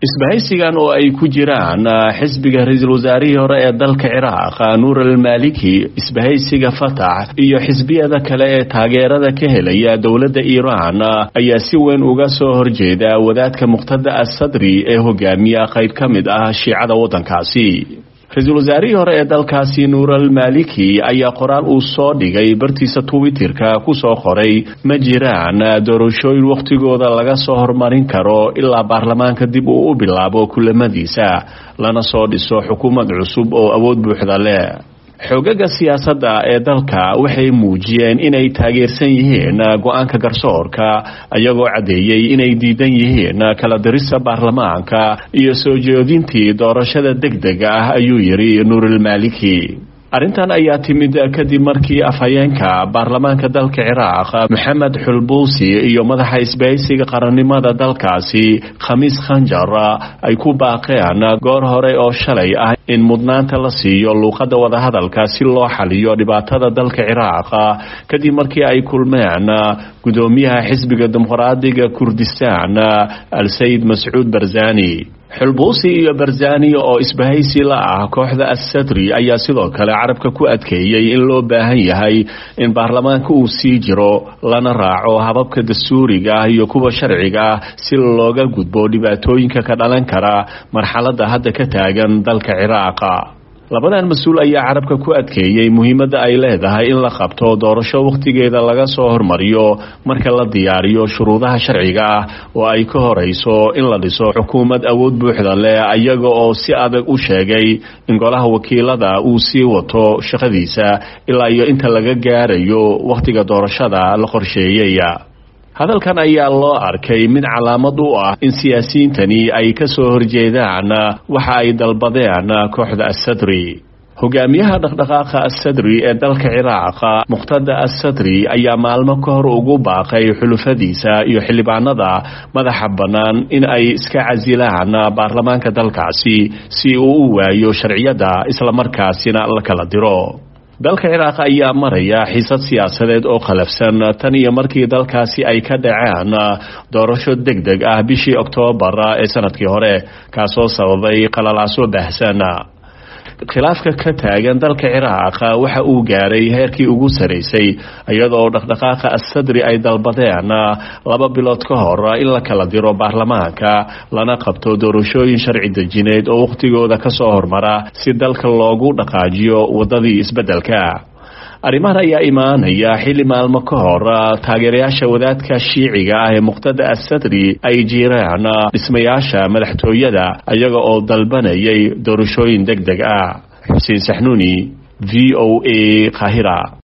isbahaysigan oo ay ku jiraan xisbiga ra'iisul wasaarihii hore ee dalka Ciraaq Nuur al-Maliki, isbahaysiga Fatah iyo xisbiyada kale ee taageerada ka helaya dowladda Iiraan ayaa si weyn uga soo horjeeda wadaadka Muqtada as-Sadri ee hogaamiya qayb ka mid ah Shiicada wadankaasi. ra'iisul wasaarihii hore ee dalkaasi Nuur al-Maliki ayaa qoraal uu soo dhigay bartiisa Twitterka ku soo qoray ma jiraan doorashooyin waqtigooda laga soo hormarin karo ilaa baarlamaanka dib uu u bilaabo kulamadiisa lana soo dhiso xukuumad cusub oo awood buuxda leh. xogaga siyaasadda ee dalka waxay muujiyeen inay taageersan yihiin go'aanka garsoorka ayagoo cadeeyay inay diidan yihiin kala dirista baarlamaanka iyo soo jeedintii doorashada degdega ah ayuu yiri Nuur al-Maliki. arrintan ayaa timid kadib markii afhayeenka baarlamaanka dalka Ciraaq Maxamed Xulbuusi iyo madaxa isbahaysiga qarannimada dalkaasi Khamiis Khanjar ay ku baaqeen goor hore oo shalay ah in mudnaanta la siiyo luuqadda wadahadalka si loo xaliyo dhibaatada dalka Ciraaq kadib markii ay kulmeen gudoomiyaha xisbiga dimuqraadiga Kurdistaan Al-Sayd Mas'uud Barzani. xulbuusi iyo Barzani oo isbahaysi la ah kooxda as-Sadri ayaa sidoo kale carabka ku adkeeyay in loo baahan yahay in baarlamaanka uu sii jiro lana raaco hababka dastuuriga iyo kuwa sharciga si looga gudbo dhibaatooyinka ka dhalan kara marxaladda hadda ka taagan dalka Ciraaq. labadan mas'uul ayaa carabka ku adkeeyay muhiimadda ay leedahay in la qabto doorasho waqtigeeda laga soo hormariyo marka la diyaariyo shuruudaha sharciga ah oo ay ka horeyso in la dhiso xukuumad awood buuxda leh ayaga oo si adag u sheegay in golaha wakiilada uu sii wato shaqadiisa ilaa iyo inta laga gaarayo waqtiga doorashada la qorsheeyay. hadalkan ayaa loo arkay mid calaamad u ah in siyaasiyiintani ay ka soo horjeedaan waxa ay dalbadeen kooxda as-Sadri. hogaamiyaha dhaqdhaqaaqa as-Sadri ee dalka Ciraaq Muqtada as-Sadri ayaa maalmo ka hor ugu baaqay xulufadiisa iyo xildhibaanada madaxa bannaan in ay iska casilaan baarlamaanka dalkaasi si uu u waayo sharciyada isla markaasina la kala diro. dalka Ciraaq ayaa maraya xiisad siyaasadeed oo qalafsan tan iyo markii dalkaasi ay ka dhaceen doorasho degdeg ah bishii Oktoobar ee sanadkii hore kaasoo sababay qalalaaso baahsan. khilaafka ka taagan dalka Ciraaq waxa uu gaaray heerkii ugu sareysay iyadoo dhaqdhaqaaqa as-Sadri ay dalbadeen 2 bilood ka hor in la kala diro baarlamaanka lana qabto doorashooyin sharci dejineed oo waqtigooda ka soo hormara si dalka loogu dhaqaajiyo wadadii isbedelka. arrimahan ayaa imaanaya xilli maalmo ka hor taageerayaasha wadaadka Shiiciga ah ee Muqtada as-Sadri ay jiraan dhismayaasha madaxtooyada ayaga oo dalbanayay doorashooyin degdeg ah. Xuseen Saxnuuni, VOA Qaahira.